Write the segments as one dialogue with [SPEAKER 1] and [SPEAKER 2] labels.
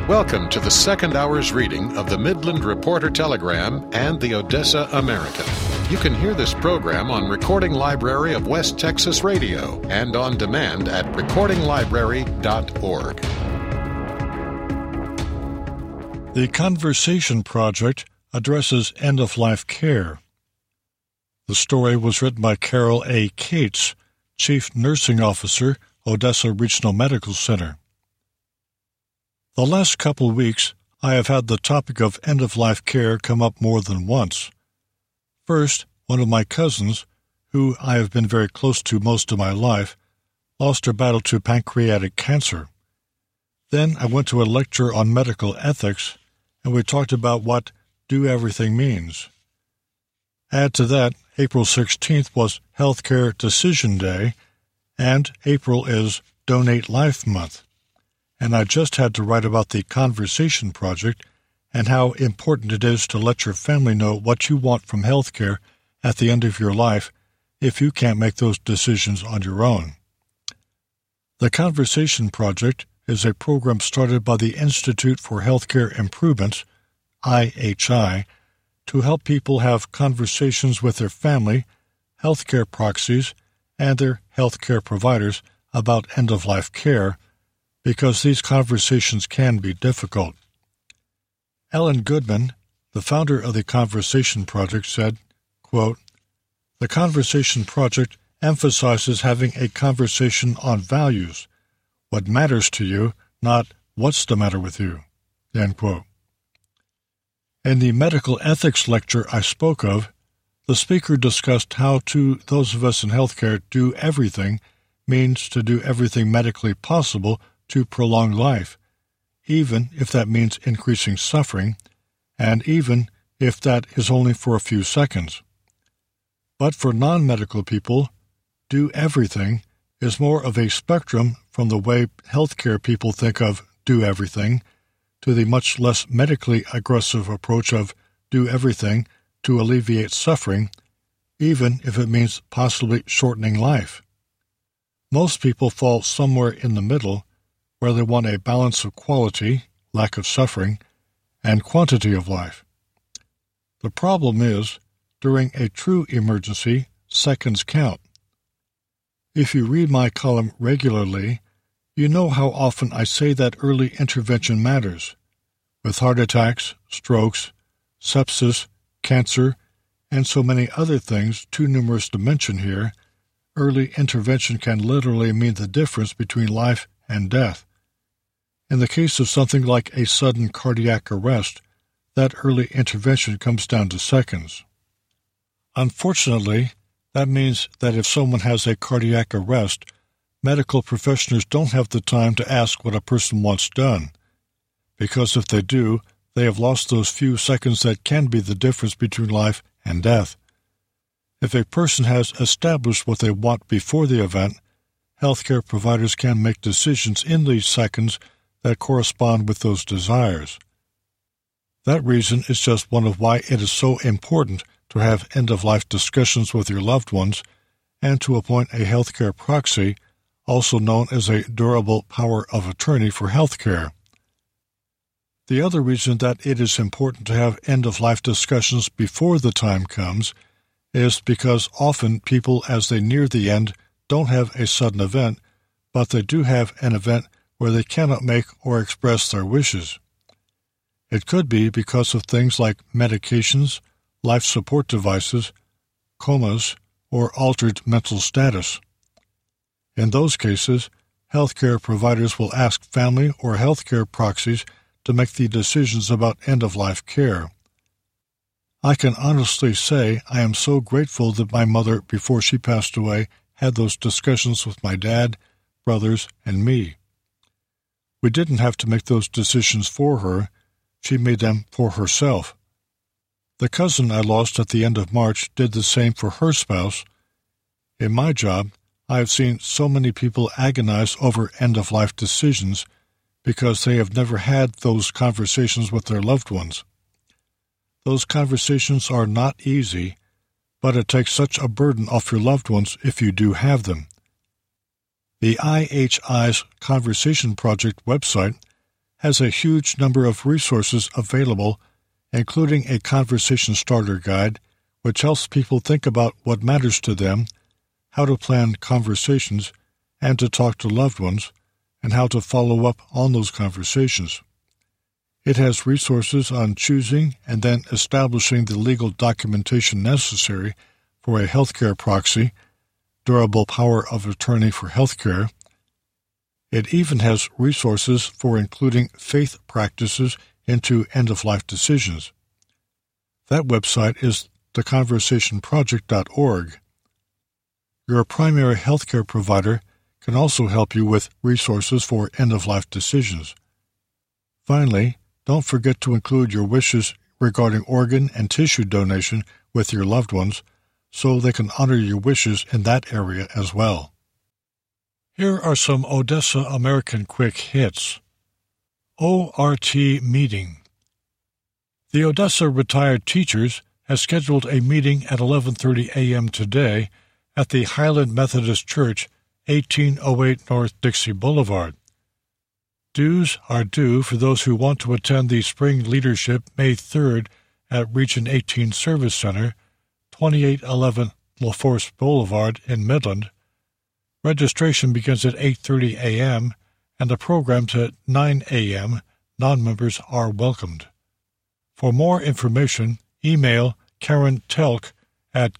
[SPEAKER 1] Welcome to the second hour's reading of the Midland Reporter Telegram and the Odessa American. You can hear this program on Recording Library of West Texas Radio and on demand at recordinglibrary.org.
[SPEAKER 2] The Conversation Project addresses end-of-life care. The story was written by Carol A. Cates, Chief Nursing Officer, Odessa Regional Medical Center. The last couple weeks, I have had the topic of end-of-life care come up more than once. First, one of my cousins, who I have been very close to most of my life, lost her battle to pancreatic cancer. Then I went to a lecture on medical ethics, and we talked about what do everything means. Add to that, April 16th was Healthcare Decision Day, and April is Donate Life Month. And I just had to write about the Conversation Project and how important it is to let your family know what you want from healthcare at the end of your life if you can't make those decisions on your own. The Conversation Project is a program started by the Institute for Healthcare Improvements, IHI, to help people have conversations with their family, healthcare proxies, and their healthcare providers about end-of-life care, because these conversations can be difficult. Ellen Goodman, the founder of the Conversation Project, said, quote, "The Conversation Project emphasizes having a conversation on values, what matters to you, not what's the matter with you." End quote. In the medical ethics lecture I spoke of, the speaker discussed how to those of us in healthcare do everything means to do everything medically possible to prolong life, even if that means increasing suffering, and even if that is only for a few seconds. But for non-medical people, do everything is more of a spectrum from the way healthcare people think of do everything to the much less medically aggressive approach of do everything to alleviate suffering, even if it means possibly shortening life. Most people fall somewhere in the middle, where they want a balance of quality, lack of suffering, and quantity of life. The problem is, during a true emergency, seconds count. If you read my column regularly, you know how often I say that early intervention matters. With heart attacks, strokes, sepsis, cancer, and so many other things too numerous to mention here, early intervention can literally mean the difference between life and death. In the case of something like a sudden cardiac arrest, that early intervention comes down to seconds. Unfortunately, that means that if someone has a cardiac arrest, medical professionals don't have the time to ask what a person wants done, because if they do, they have lost those few seconds that can be the difference between life and death. If a person has established what they want before the event, healthcare providers can make decisions in these seconds that correspond with those desires. That reason is just one of why it is so important to have end-of-life discussions with your loved ones and to appoint a healthcare proxy, also known as a durable power of attorney for healthcare. The other reason that it is important to have end-of-life discussions before the time comes is because often people, as they near the end, don't have a sudden event, but they do have an event where they cannot make or express their wishes. It could be because of things like medications, life support devices, comas, or altered mental status. In those cases, healthcare providers will ask family or healthcare proxies to make the decisions about end-of-life care. I can honestly say I am so grateful that my mother, before she passed away, had those discussions with my dad, brothers, and me. We didn't have to make those decisions for her. She made them for herself. The cousin I lost at the end of March did the same for her spouse. In my job, I have seen so many people agonize over end-of-life decisions because they have never had those conversations with their loved ones. Those conversations are not easy, but it takes such a burden off your loved ones if you do have them. The IHI's Conversation Project website has a huge number of resources available, including a conversation starter guide, which helps people think about what matters to them, how to plan conversations, and to talk to loved ones, and how to follow up on those conversations. It has resources on choosing and then establishing the legal documentation necessary for a healthcare proxy, durable power of attorney for healthcare. It even has resources for including faith practices into end-of-life decisions. That website is theconversationproject.org. Your primary healthcare provider can also help you with resources for end-of-life decisions. Finally, don't forget to include your wishes regarding organ and tissue donation with your loved ones so they can honor your wishes in that area as well. Here are some Odessa American quick hits. ORT meeting. The Odessa Retired Teachers has scheduled a meeting at 11:30 a.m. today at the Highland Methodist Church, 1808 North Dixie Boulevard. Dues are due for those who want to attend the Spring Leadership May 3rd at Region 18 Service Center, 2811 LaForce Boulevard in Midland. Registration begins at 8:30 a.m. and the program's at 9 a.m. Non-members are welcomed. For more information, email Karen Telk at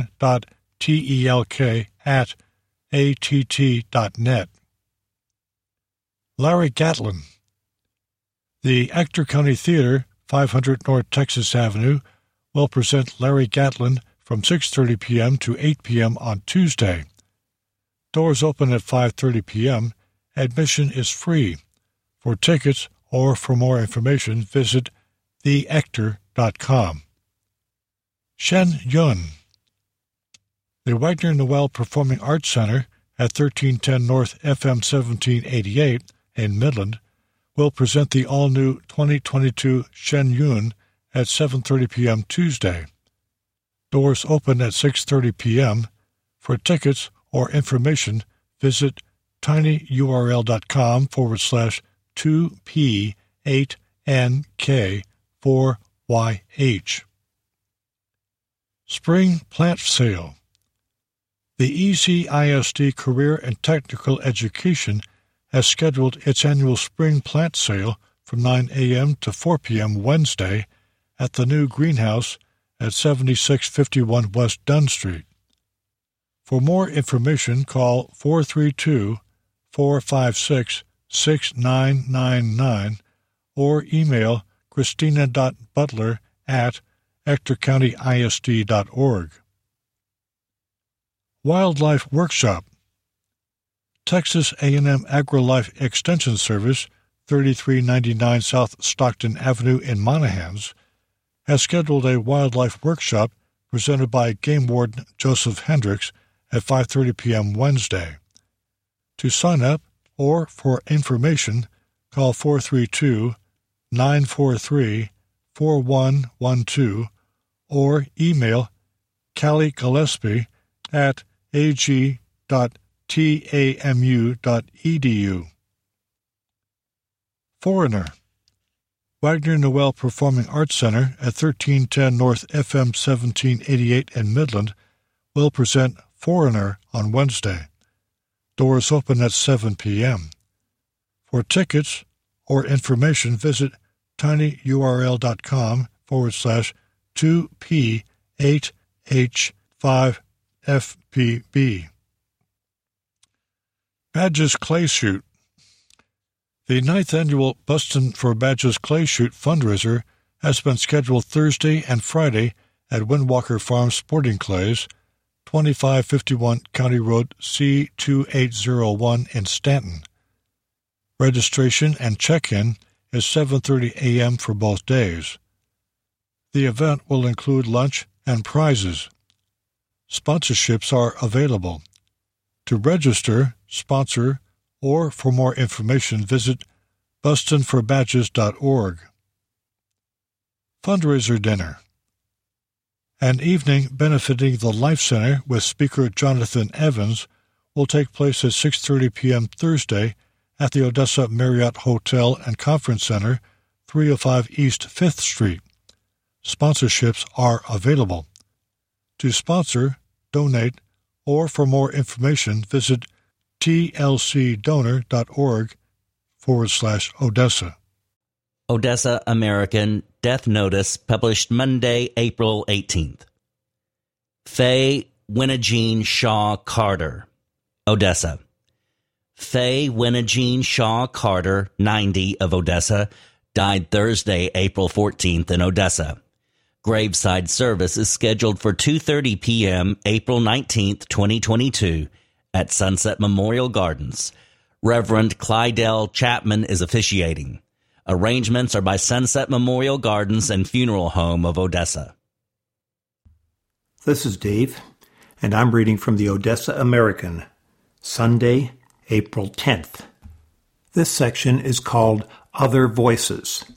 [SPEAKER 2] karen.telk@att.net. Larry Gatlin. The Ector County Theater, 500 North Texas Avenue, will present Larry Gatlin from 6:30 p.m. to 8 p.m. on Tuesday. Doors open at 5:30 p.m. Admission is free. For tickets or for more information, visit theector.com. Shen Yun. The Wagner Noel Performing Arts Center at 1310 North FM 1788 in Midland will present the all-new 2022 Shen Yun at 7:30 p.m. Tuesday. Doors open at 6:30 p.m. For tickets or information, visit tinyurl.com/2P8NK4YH. Spring Plant Sale. The ECISD Career and Technical Education has scheduled its annual Spring Plant Sale from 9 a.m. to 4 p.m. Wednesday at the new greenhouse at 7651 West Dunn Street. For more information, call 432-456-6999 or email christina.butler@ectorcountyisd.org. Wildlife Workshop. Texas A&M AgriLife Extension Service, 3399 South Stockton Avenue in Monahans, has scheduled a wildlife workshop presented by Game Warden Joseph Hendricks at 5:30 p.m. Wednesday. To sign up or for information, call 432-943-4112 or email Callie Gillespie at ag.tamu.edu. Foreigner. Wagner Noel Performing Arts Center at 1310 North FM 1788 in Midland will present Foreigner on Wednesday. Doors open at 7 p.m. For tickets or information, visit tinyurl.com/2P8H5FPB. Badges Clay Shoot. The 9th annual Bustin' for Badges Clay Shoot fundraiser has been scheduled Thursday and Friday at Windwalker Farm Sporting Clays, 2551 County Road C2801 in Stanton. Registration and check-in is 7:30 a.m. for both days. The event will include lunch and prizes. Sponsorships are available. To register, sponsor, or for more information, visit bustinforbadges.org. Fundraiser Dinner. An evening benefiting the Life Center with speaker Jonathan Evans will take place at 6:30 p.m. Thursday at the Odessa Marriott Hotel and Conference Center, 305 East 5th Street. Sponsorships are available. To sponsor, donate, or for more information, visit tlcdonor.org/Odessa.
[SPEAKER 3] Odessa American Death Notice published Monday, April 18th. Faye Winnejean Shaw Carter, Odessa. Faye Winnejean Shaw Carter, 90, of Odessa, died Thursday, April 14th in Odessa. Graveside service is scheduled for 2:30 p.m. April 19th, 2022 at Sunset Memorial Gardens. Reverend Clydell Chapman is officiating. Arrangements are by Sunset Memorial Gardens and Funeral Home of Odessa.
[SPEAKER 4] This is Dave, and I'm reading from the Odessa American, Sunday, April 10th. This section is called Other Voices.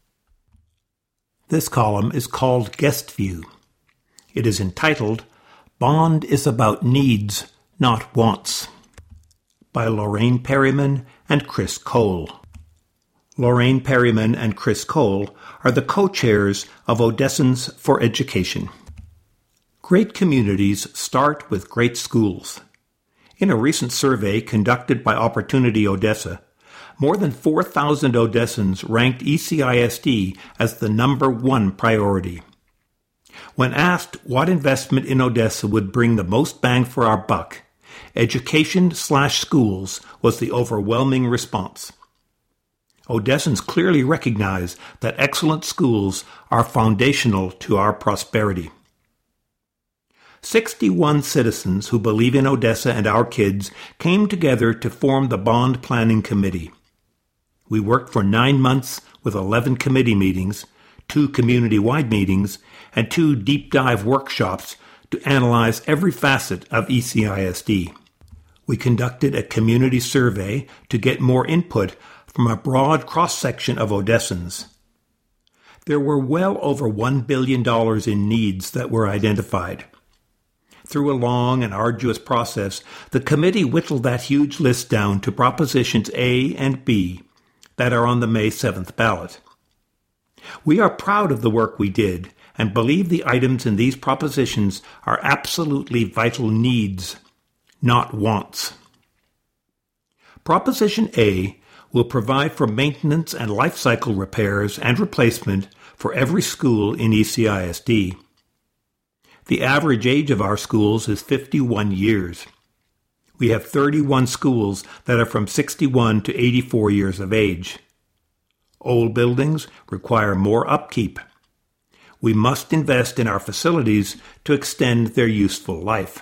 [SPEAKER 4] This column is called Guest View. It is entitled, Bond is About Needs, Not Wants, by Lorraine Perryman and Chris Cole. Lorraine Perryman and Chris Cole are the co-chairs of Odessans for Education. Great communities start with great schools. In a recent survey conducted by Opportunity Odessa, more than 4,000 Odessans ranked ECISD as the number one priority. When asked what investment in Odessa would bring the most bang for our buck, education/schools was the overwhelming response. Odessans clearly recognize that excellent schools are foundational to our prosperity. 61 citizens who believe in Odessa and our kids came together to form the Bond Planning Committee. We worked for 9 months with 11 committee meetings, 2 community-wide meetings, and 2 deep-dive workshops to analyze every facet of ECISD. We conducted a community survey to get more input from a broad cross-section of Odessans. There were well over $1 billion in needs that were identified. Through a long and arduous process, the committee whittled that huge list down to propositions A and B that are on the May 7th ballot. We are proud of the work we did and believe the items in these propositions are absolutely vital needs, not wants. Proposition A will provide for maintenance and life cycle repairs and replacement for every school in ECISD. The average age of our schools is 51 years. We have 31 schools that are from 61 to 84 years of age. Old buildings require more upkeep. We must invest in our facilities to extend their useful life.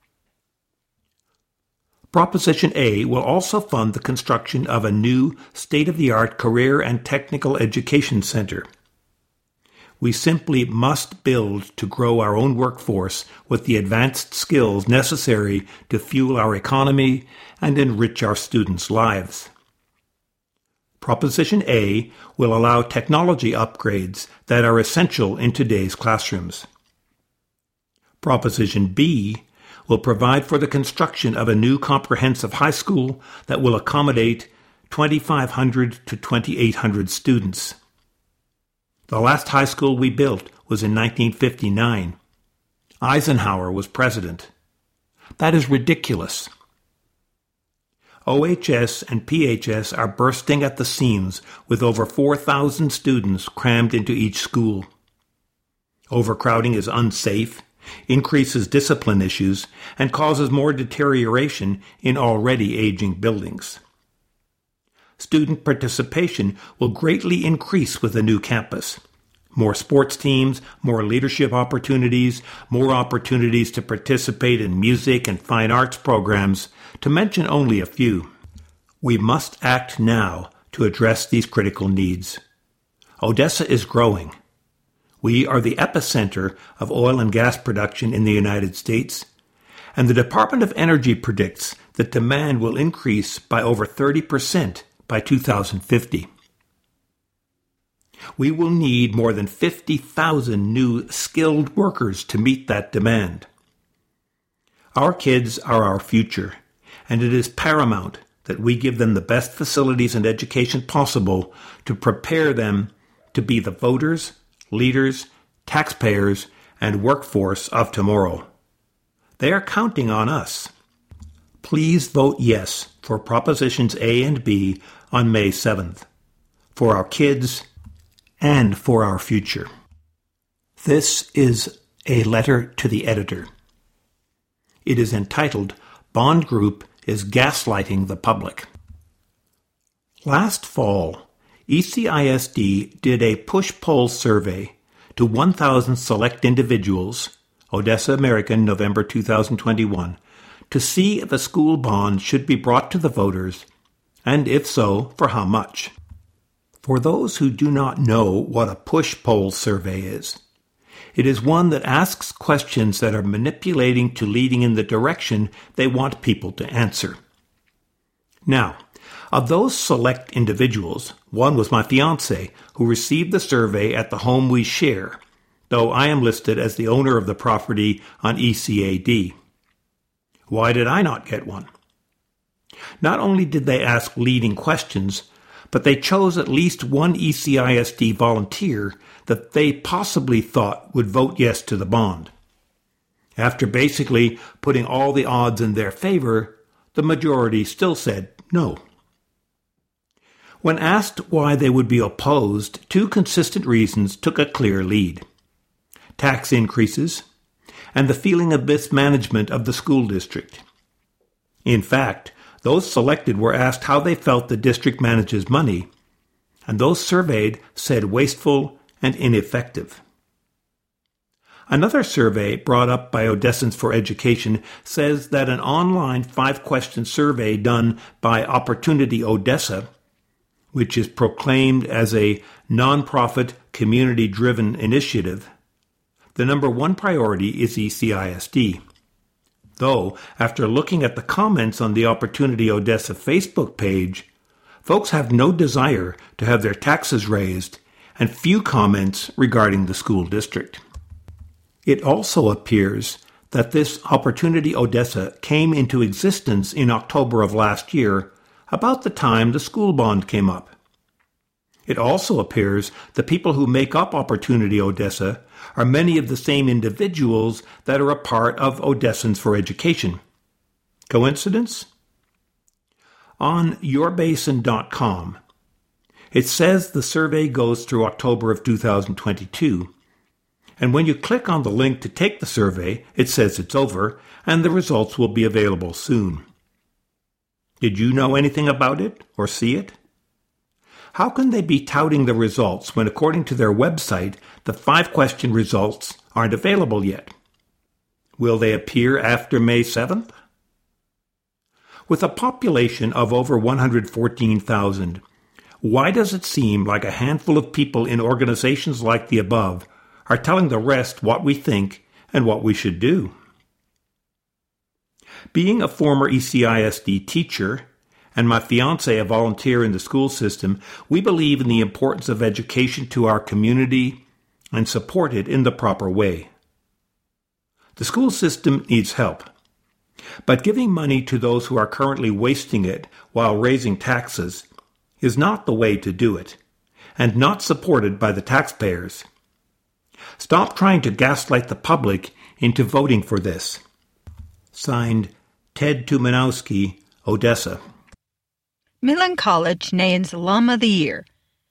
[SPEAKER 4] Proposition A will also fund the construction of a new state-of-the-art career and technical education center. We simply must build to grow our own workforce with the advanced skills necessary to fuel our economy and enrich our students' lives. Proposition A will allow technology upgrades that are essential in today's classrooms. Proposition B will provide for the construction of a new comprehensive high school that will accommodate 2,500 to 2,800 students. The last high school we built was in 1959. Eisenhower was president. That is ridiculous. OHS and PHS are bursting at the seams with over 4,000 students crammed into each school. Overcrowding is unsafe, increases discipline issues, and causes more deterioration in already aging buildings. Student participation will greatly increase with the new campus. More sports teams, more leadership opportunities, more opportunities to participate in music and fine arts programs, to mention only a few. We must act now to address these critical needs. Odessa is growing. We are the epicenter of oil and gas production in the United States, and the Department of Energy predicts that demand will increase by over 30% by 2050. We will need more than 50,000 new skilled workers to meet that demand. Our kids are our future, and it is paramount that we give them the best facilities and education possible to prepare them to be the voters, leaders, taxpayers, and workforce of tomorrow. They are counting on us. Please vote yes for Propositions A and B on May 7th, for our kids and for our future. This is a letter to the editor. It is entitled, Bond Group is Gaslighting the Public. Last fall, ECISD did a push-poll survey to 1,000 select individuals, Odessa American, November 2021, to see if a school bond should be brought to the voters, and if so, for how much. For those who do not know what a push-poll survey is, it is one that asks questions that are manipulating to leading in the direction they want people to answer. Now, of those select individuals, one was my fiancé, who received the survey at the home we share, though I am listed as the owner of the property on ECAD. Why did I not get one? Not only did they ask leading questions, but they chose at least one ECISD volunteer that they possibly thought would vote yes to the bond. After basically putting all the odds in their favor, the majority still said no. When asked why they would be opposed, two consistent reasons took a clear lead: tax increases and the feeling of mismanagement of the school district. In fact, those selected were asked how they felt the district manages money, and those surveyed said wasteful and ineffective. Another survey brought up by Odessans for Education says that an online 5-question survey done by Opportunity Odessa, which is proclaimed as a nonprofit, community-driven initiative, the number one priority is ECISD. Though, after looking at the comments on the Opportunity Odessa Facebook page, folks have no desire to have their taxes raised and few comments regarding the school district. It also appears that this Opportunity Odessa came into existence in October of last year, about the time the school bond came up. It also appears the people who make up Opportunity Odessa are many of the same individuals that are a part of Odessans for Education. Coincidence? On yourbasin.com, it says the survey goes through October of 2022, and when you click on the link to take the survey, it says it's over, and the results will be available soon. Did you know anything about it or see it? How can they be touting the results when, according to their website, the 5-question results aren't available yet? Will they appear after May 7th? With a population of over 114,000, why does it seem like a handful of people in organizations like the above are telling the rest what we think and what we should do? Being a former ECISD teacher and my fiancé a volunteer in the school system, we believe in the importance of education to our community and support it in the proper way. The school system needs help, but giving money to those who are currently wasting it while raising taxes is not the way to do it, and not supported by the taxpayers. Stop trying to gaslight the public into voting for this. Signed, Ted Tumanowski, Odessa.
[SPEAKER 5] Midland College names Alum of the Year.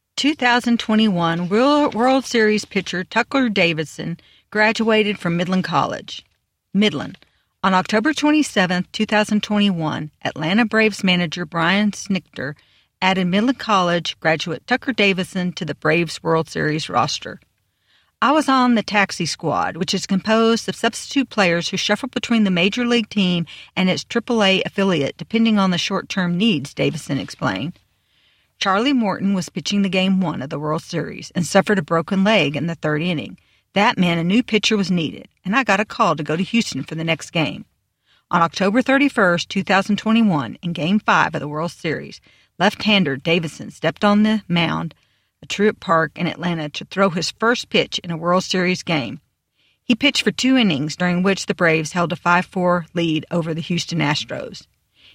[SPEAKER 5] 2021 World Series pitcher Tucker Davidson graduated from Midland College. Midland. On October 27, 2021, Atlanta Braves manager Brian Snitker added Midland College graduate Tucker Davidson to the Braves World Series roster. I was on the taxi squad, which is composed of substitute players who shuffle between the major league team and its AAA affiliate, depending on the short-term needs, Davidson explained. Charlie Morton was pitching the Game 1 of the World Series and suffered a broken leg in the third inning. That meant a new pitcher was needed, and I got a call to go to Houston for the next game. On October 31, 2021, in Game 5 of the World Series, left-hander Davidson stepped on the mound at Truett Park in Atlanta to throw his first pitch in a World Series game. He pitched for 2 innings, during which the Braves held a 5-4 lead over the Houston Astros.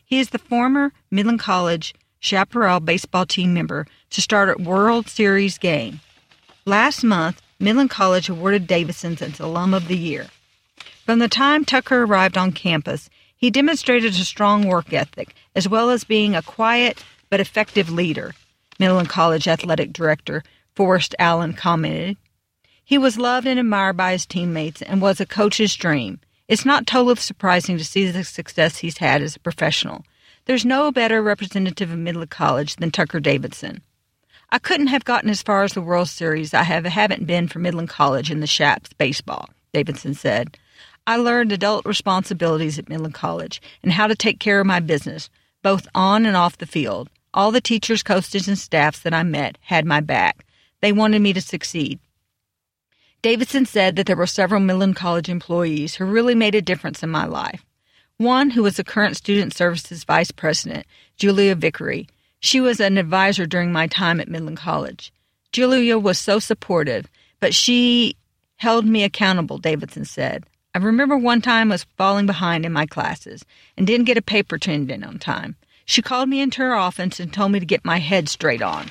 [SPEAKER 5] He is the former Midland College Chaparral baseball team member to start a World Series game. Last month, Midland College awarded Davidson its Alum of the Year. From the time Tucker arrived on campus, he demonstrated a strong work ethic, as well as being a quiet but effective leader, Midland College Athletic Director Forrest Allen commented. He was loved and admired by his teammates and was a coach's dream. It's not totally surprising to see the success he's had as a professional. There's no better representative of Midland College than Tucker Davidson. I couldn't have gotten as far as the World Series I haven't been for Midland College in the Chaps baseball, Davidson said. I learned adult responsibilities at Midland College and how to take care of my business, both on and off the field. All the teachers, coaches, and staffs that I met had my back. They wanted me to succeed. Davidson said that there were several Midland College employees who really made a difference in my life. One, who was the current Student Services Vice President, Julia Vickery. She was an advisor during my time at Midland College. Julia was so supportive, but she held me accountable, Davidson said. I remember one time I was falling behind in my classes and didn't get a paper turned in on time. She called me into her office and told me to get my head straight on.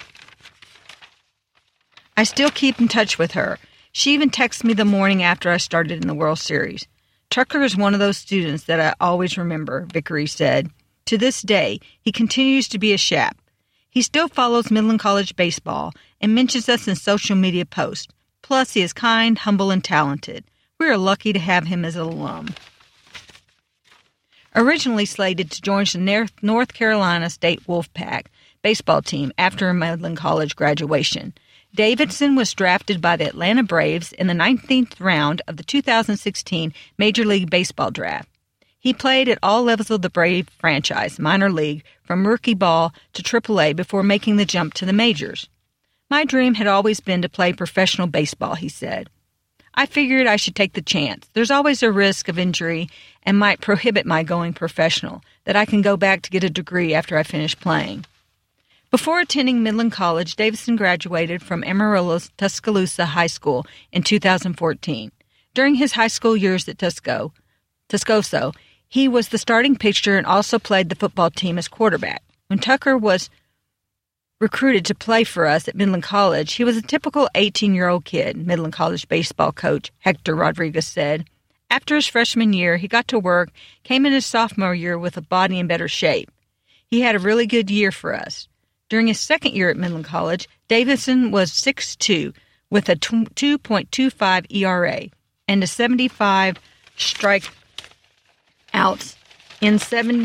[SPEAKER 5] I still keep in touch with her. She even texted me the morning after I started in the World Series. Tucker is one of those students that I always remember, Vickery said. To this day, he continues to be a Chap. He still follows Midland College baseball and mentions us in social media posts. Plus, he is kind, humble, and talented. We are lucky to have him as an alum. Originally slated to join the North Carolina State Wolfpack baseball team after Midland College graduation, Davidson was drafted by the Atlanta Braves in the 19th round of the 2016 Major League Baseball draft. He played at all levels of the Brave franchise, minor league, from rookie ball to AAA before making the jump to the majors. My dream had always been to play professional baseball, he said. I figured I should take the chance. There's always a risk of injury and might prohibit my going professional, that I can go back to get a degree after I finish playing. Before attending Midland College, Davidson graduated from Amarillo's Tuscaloosa High School in 2014. During his high school years at Tuscoso, he was the starting pitcher and also played the football team as quarterback. When Tucker was recruited to play for us at Midland College, he was a typical 18-year-old kid, Midland College baseball coach Hector Rodriguez said. After his freshman year, he got to work, came in his sophomore year with a body in better shape. He had a really good year for us. During his second year at Midland College, Davidson was 6'2", with a 2.25 ERA and a 75 strikeouts in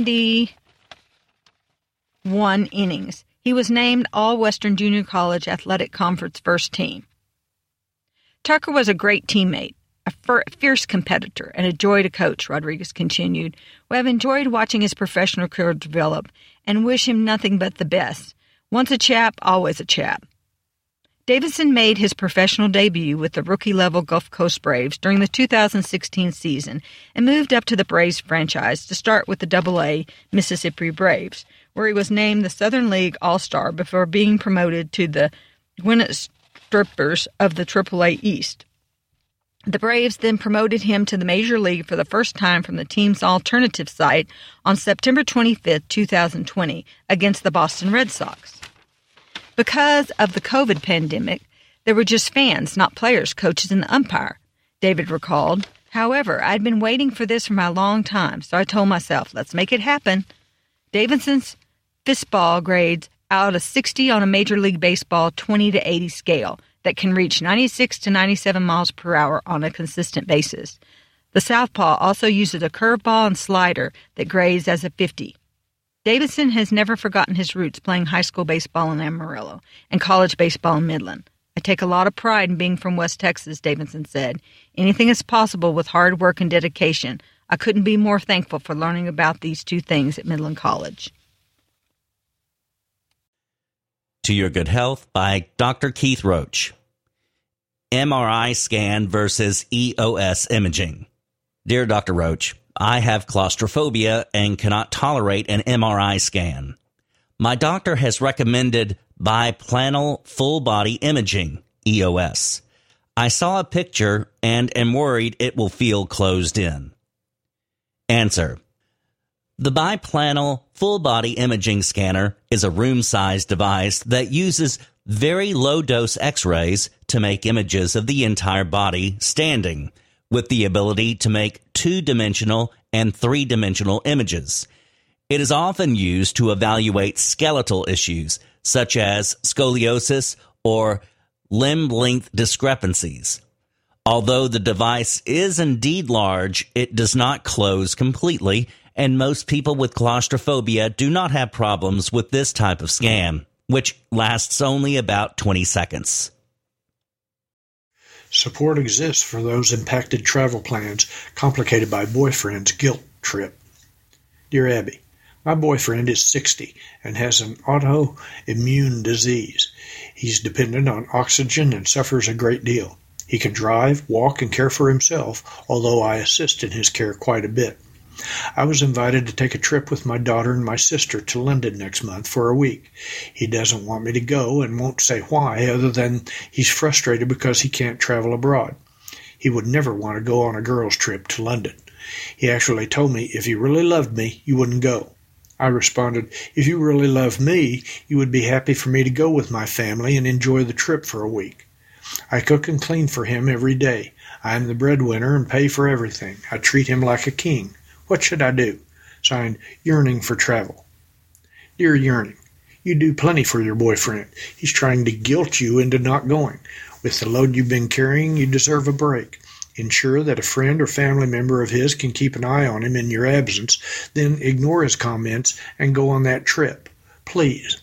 [SPEAKER 5] 71 innings. He was named All-Western Junior College Athletic Conference first team. Tucker was a great teammate, a fierce competitor, and a joy to coach, Rodriguez continued. We have enjoyed watching his professional career develop and wish him nothing but the best. Once a Chap, always a Chap. Davidson made his professional debut with the rookie-level Gulf Coast Braves during the 2016 season and moved up to the Braves franchise to start with the AA Mississippi Braves, where he was named the Southern League All-Star before being promoted to the Gwinnett Strippers of the AAA East. The Braves then promoted him to the Major League for the first time from the team's alternative site on September 25, 2020, against the Boston Red Sox. Because of the COVID pandemic, there were just fans, not players, coaches, and the umpire, David recalled. However, I'd been waiting for this for a long time, so I told myself, let's make it happen. Davidson's fistball grades out of 60 on a Major League Baseball 20 to 80 scale that can reach 96 to 97 miles per hour on a consistent basis. The southpaw also uses a curveball and slider that grades as a 50. Davidson has never forgotten his roots playing high school baseball in Amarillo and college baseball in Midland. I take a lot of pride in being from West Texas, Davidson said. Anything is possible with hard work and dedication. I couldn't be more thankful for learning about these two things at Midland College.
[SPEAKER 3] To Your Good Health by Dr. Keith Roach. MRI scan versus EOS imaging. Dear Dr. Roach, I have claustrophobia and cannot tolerate an MRI scan. My doctor has recommended biplanal full-body imaging, EOS. I saw a picture and am worried it will feel closed in. Answer. The Biplanal full-body imaging scanner is a room-sized device that uses very low-dose X-rays to make images of the entire body standing, with the ability to make two-dimensional and three-dimensional images. It is often used to evaluate skeletal issues, such as scoliosis or limb length discrepancies. Although the device is indeed large, it does not close completely, and most people with claustrophobia do not have problems with this type of scan, which lasts only about 20 seconds.
[SPEAKER 6] Support exists for those impacted travel plans complicated by boyfriend's guilt trip. Dear Abby, my boyfriend is 60 and has an autoimmune disease. He's dependent on oxygen and suffers a great deal. He can drive, walk, and care for himself, although I assist in his care quite a bit. I was invited to take a trip with my daughter and my sister to London next month for a week. He doesn't want me to go and won't say why, other than he's frustrated because he can't travel abroad. He would never want to go on a girls' trip to London. He actually told me if you really loved me, you wouldn't go. I responded, if you really love me, you would be happy for me to go with my family and enjoy the trip for a week. I cook and clean for him every day. I am the breadwinner and pay for everything. I treat him like a king. What should I do? Signed, Yearning for Travel. Dear Yearning, you do plenty for your boyfriend. He's trying to guilt you into not going. With the load you've been carrying, you deserve a break. Ensure that a friend or family member of his can keep an eye on him in your absence, then ignore his comments and go on that trip. Please.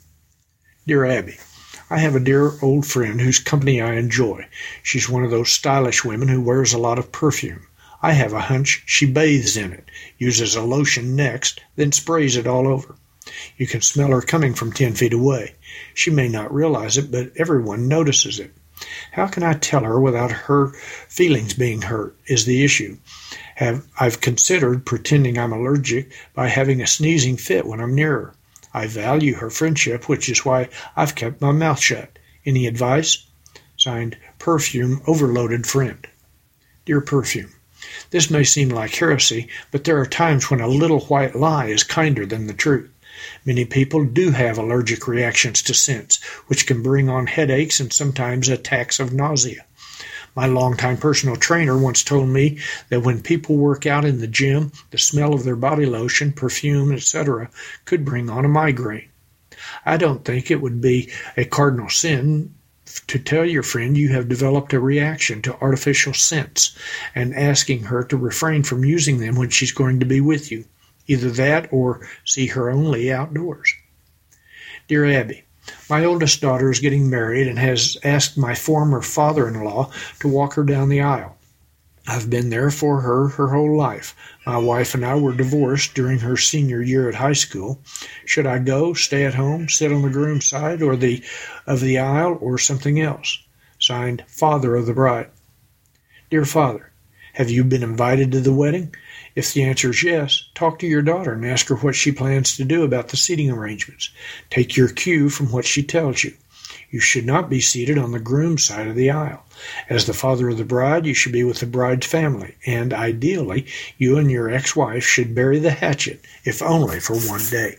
[SPEAKER 6] Dear Abby, I have a dear old friend whose company I enjoy. She's one of those stylish women who wears a lot of perfume. I have a hunch she bathes in it, uses a lotion next, then sprays it all over. You can smell her coming from 10 feet away. She may not realize it, but everyone notices it. How can I tell her without her feelings being hurt is the issue. I've considered pretending I'm allergic by having a sneezing fit when I'm near her. I value her friendship, which is why I've kept my mouth shut. Any advice? Signed, Perfume Overloaded Friend. Dear Perfume, this may seem like heresy, but there are times when a little white lie is kinder than the truth. Many people do have allergic reactions to scents, which can bring on headaches and sometimes attacks of nausea. My longtime personal trainer once told me that when people work out in the gym, the smell of their body lotion, perfume, etc. could bring on a migraine. I don't think it would be a cardinal sin to tell your friend you have developed a reaction to artificial scents and asking her to refrain from using them when she's going to be with you. Either that or see her only outdoors. Dear Abby, my oldest daughter is getting married and has asked my former father-in-law to walk her down the aisle. I've been there for her whole life. My wife and I were divorced during her senior year at high school. Should I go, stay at home, sit on the groom's side or of the aisle, or something else? Signed, Father of the Bride. Dear Father, have you been invited to the wedding? If the answer is yes, talk to your daughter and ask her what she plans to do about the seating arrangements. Take your cue from what she tells you. You should not be seated on the groom's side of the aisle. As the father of the bride, you should be with the bride's family, and ideally, you and your ex-wife should bury the hatchet, if only for one day.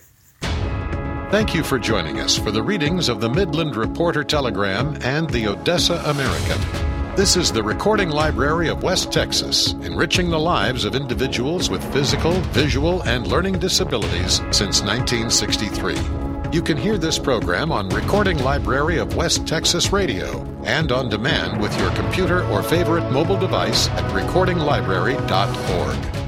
[SPEAKER 1] Thank you for joining us for the readings of the Midland Reporter Telegram and the Odessa American. This is the Recording Library of West Texas, enriching the lives of individuals with physical, visual, and learning disabilities since 1963. You can hear this program on Recording Library of West Texas Radio and on demand with your computer or favorite mobile device at recordinglibrary.org.